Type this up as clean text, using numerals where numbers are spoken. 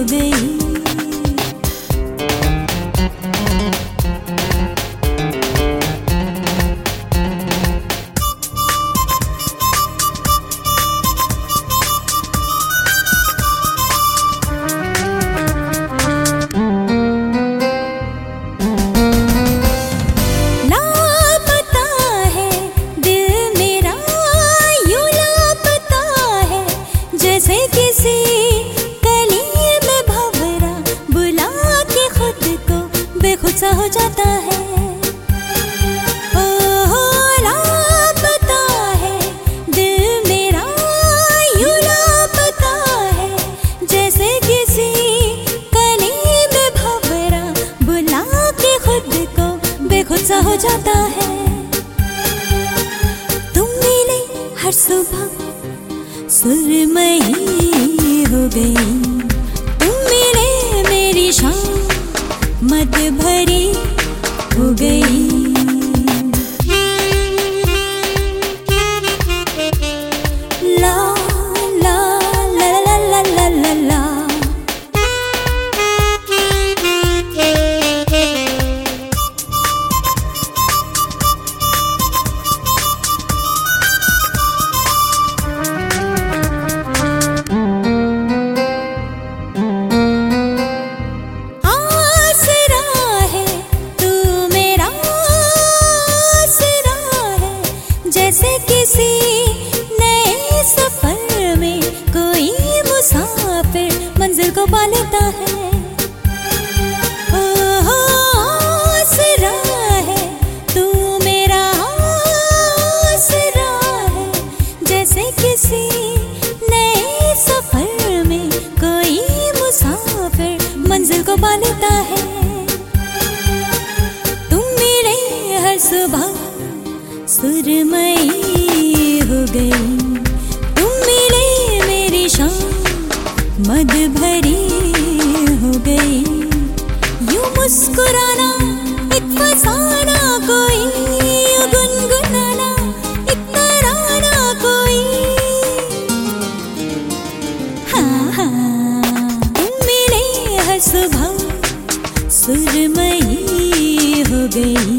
गई। जैसे किसी कली में भंवरा बुला के खुद को बेखुद सा हो जाता है। ओह लापता है दिल मेरा, यूं लापता है जैसे किसी कली में भंवरा बुला के खुद को बेखुद सा हो जाता है। तुम मिले हर सुबह सुरमई हो गई, तुम मिले मेरी शाम मद भरी हो गई। ला ला ला ला ला ला ला ला। जैसे किसी नए सफर में कोई मुसाफिर मंजिल को पा लेता है। ओह आसरा है तू मेरा, आसरा है जैसे किसी नए सफर में कोई मुसाफिर मंजिल को पा लेता है। तुम मिले हर सुबह सुरमई हो गई, तुम मिले मेरी शाम मद भरी हो गई। यूं मुस्कुराना एक फसाना कोई, यूं गुनगुनाना एक तराना कोई। हाँ हाँ तुम मिले हर सुबह सुरमई हो गई।